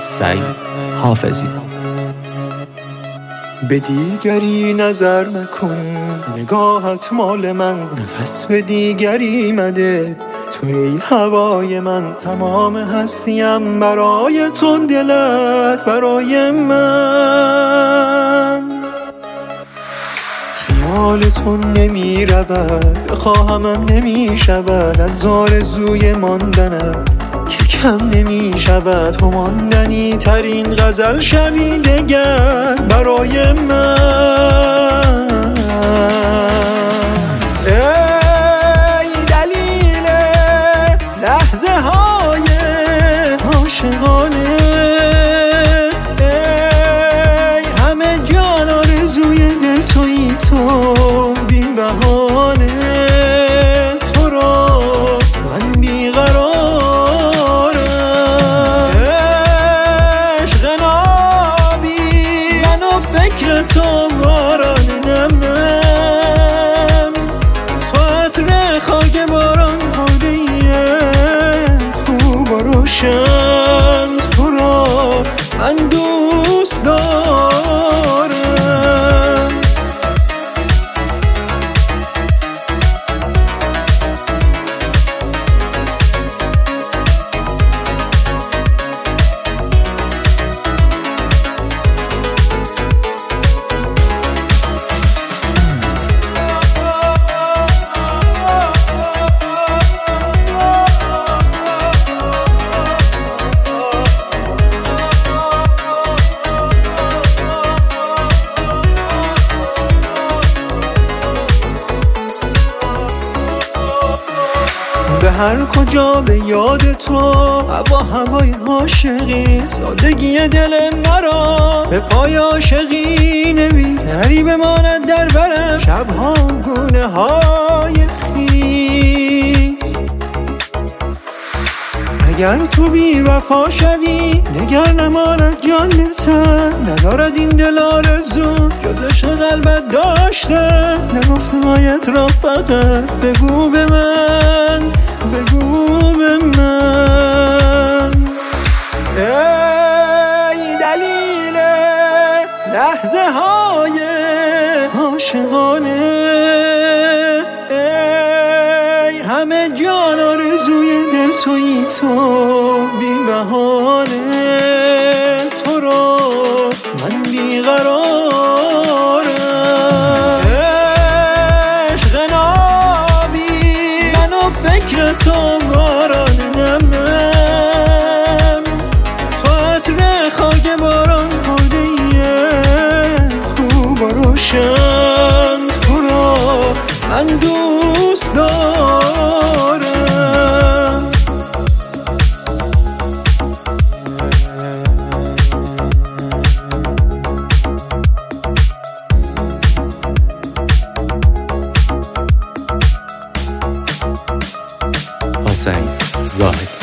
سعید حافظی. به دیگری نظر نکن، نگاهت مال من، نفس به دیگری مده. تو ای هوای من، تمام هستیم برای تو، دلت برای من. خیال تو نمی رود، بخواهمم نمی شود، از آرزوی ماندنت که کم نمی شود. تو ماندنی ترین غزل شوی دگر برای من. ای دلیل لحظه های عاشقانه، ای همه جان آرزوی دل تویی تو، بی بهانه تو را من بیقرارم. عشق نابی من و فکر تو باران نم نم، تو عطر خاک باران خورده خوب و روشن، تو را من دوست دارم. به هر کجا به یاد تو، هوا هوای عاشقی، سادگی دل مرا به پای عاشقی نویس. نری بماند در برم شبها گونه های خیس. اگر تو بی وفا شوی دگر نماند جان به تن، ندارد این دل آرزو جز عشق قلبت داشتن. نگفتمایت را فقط بگو به من، بگو به من. ای دلیل لحظه های عاشقانه، ای همه جان آرزوی دل تویی تو، بی بهانه تو را من بیقرارم. عشق نابی من و فکر تو باران نم نم، تو عطر خاک باران خورده خوب و روشن، تو را من دوست دارم. حسین زاهدی.